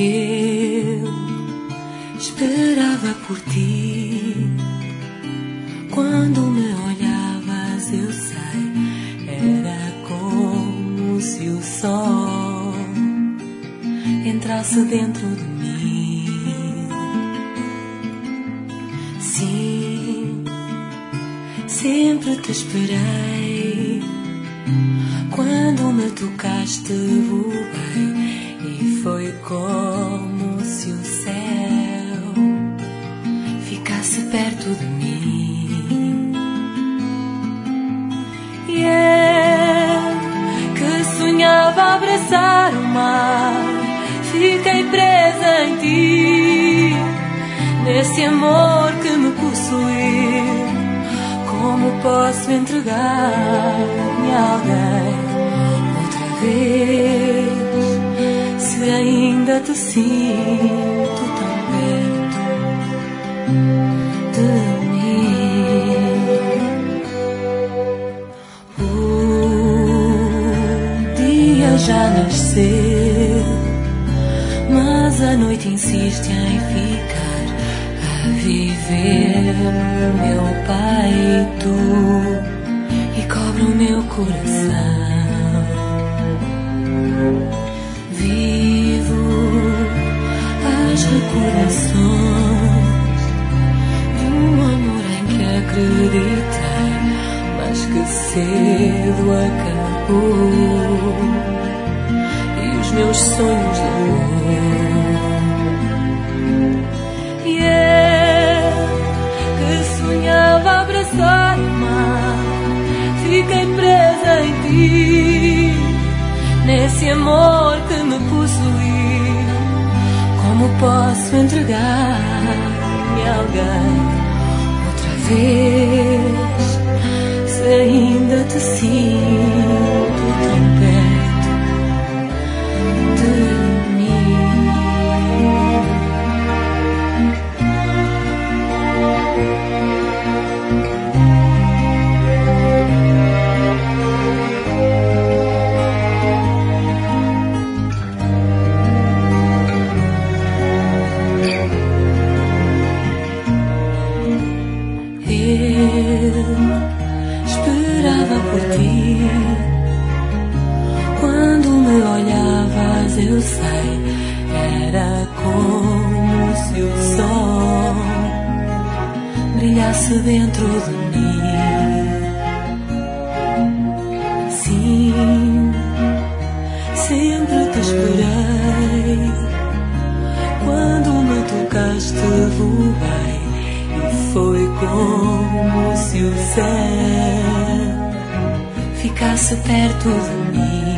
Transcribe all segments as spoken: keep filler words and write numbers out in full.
Eu esperava por ti. Quando me olhavas, eu sei, era como se o sol entrasse dentro de mim. Sim, sempre te esperei. Quando me tocaste, voei, e foi como se o céu ficasse perto de mim. E eu, que sonhava abraçar o mar, fiquei presa em ti, nesse amor que me possuiu. Como posso entregar-me a alguém outra vez, se ainda te sinto tão perto de mim? O dia já nasceu, mas a noite insiste em ficar a viver no meu peito e cobre o meu coração. Vivo as recordações de um amor em que acreditei, mas que cedo acabou, e os meus sonhos de amor. E eu, que sonhava abraçar o mar, fiquei presa em ti, nesse amor que me possuiu. Como posso entregar-me a alguém outra vez, se ainda te sinto tão perto de mim? Esperava por ti. Quando me olhavas, eu sei, era como se o sol brilhasse dentro de mim. Sim, sempre te esperei. Quando me tocaste, voei, e foi como se o céu ficasse perto de mim.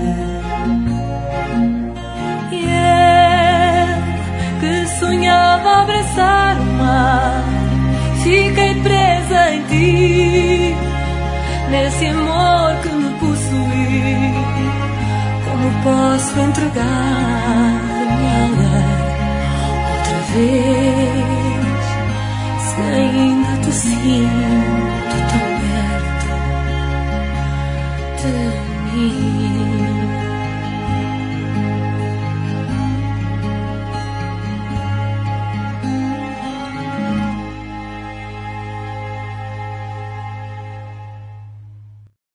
E eu, que sonhava abraçar o mar, fiquei presa em ti, nesse amor que me possuiu. Como posso entregar-me a alguém outra vez, se ainda te sinto